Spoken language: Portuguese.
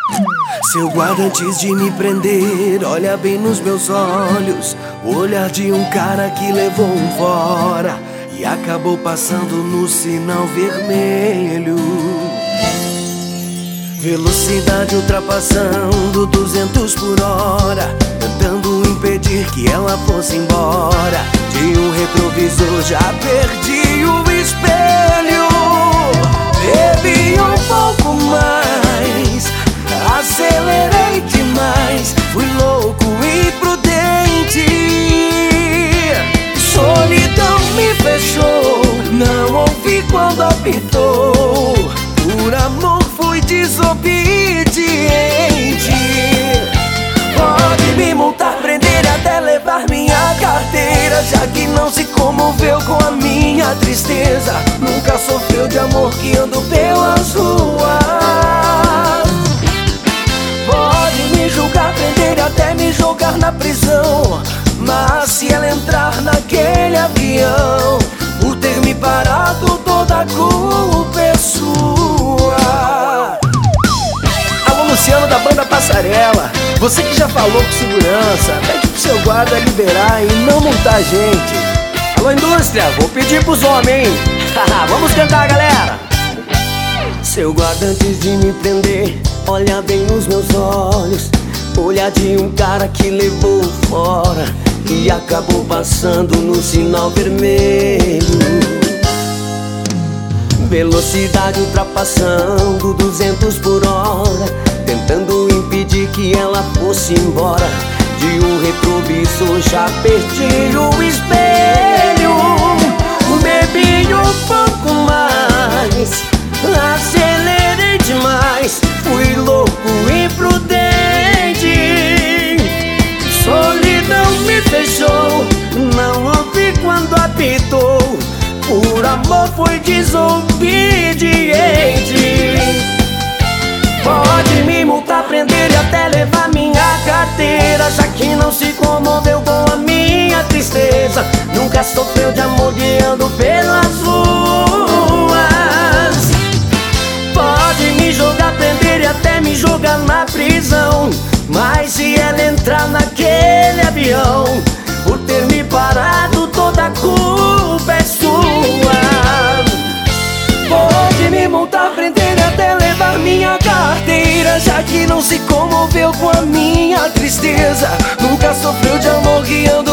Seu guarda, antes de me prender, olha bem nos meus olhos. O olhar de um cara que levou um fora e acabou passando no sinal vermelho. Velocidade ultrapassando 200 por hora, tentando impedir que ela fosse embora. De um retrovisor já perdi o espelho. Bebi um pouco mais, acelerei demais, fui louco e imprudente. Solidão me fechou, não ouvi quando apitou. Por amor fui desobediente. Pode me multar, prender, até levar minha carteira, já que não se comoveu com a minha tristeza. Nunca sofreu de amor guiando pelas ruas. Pode me julgar, prender, até me jogar na prisão, mas se ela entrar naquele avião, por ter me parado, toda a culpa é sua. Alô, Luciano da banda Passarela, você que já falou com segurança, pede pro seu guarda liberar e não multar a gente. Alô, indústria, vou pedir pros homens, hein? Vamos cantar, galera. Seu guarda, antes de me prender, olha bem nos meus olhos. Olhar de um cara que levou fora e acabou passando no sinal vermelho. Velocidade ultrapassando 200 por hora, tentando impedir que ela fosse embora. De um retrovisor já perdi o espelho. Bebi um pouco mais, acelerei demais, fui louco e imprudente. Solidão me fechou, não ouvi quando apitou. Por amor fui desobediente. Pode me multar, prender e até levar minha carteira, já que não se comoveu com a minha tristeza. Nunca sofreu de amor guiando pelas ruas. Pode me jogar, prender e até me jogar na prisão, mas se ela entrar naquele avião, por ter me parado, toda a culpa é sua. Pode me multar, prender e até levar minha carteira, já que não se comoveu com a minha tristeza. Nunca sofreu de amor guiando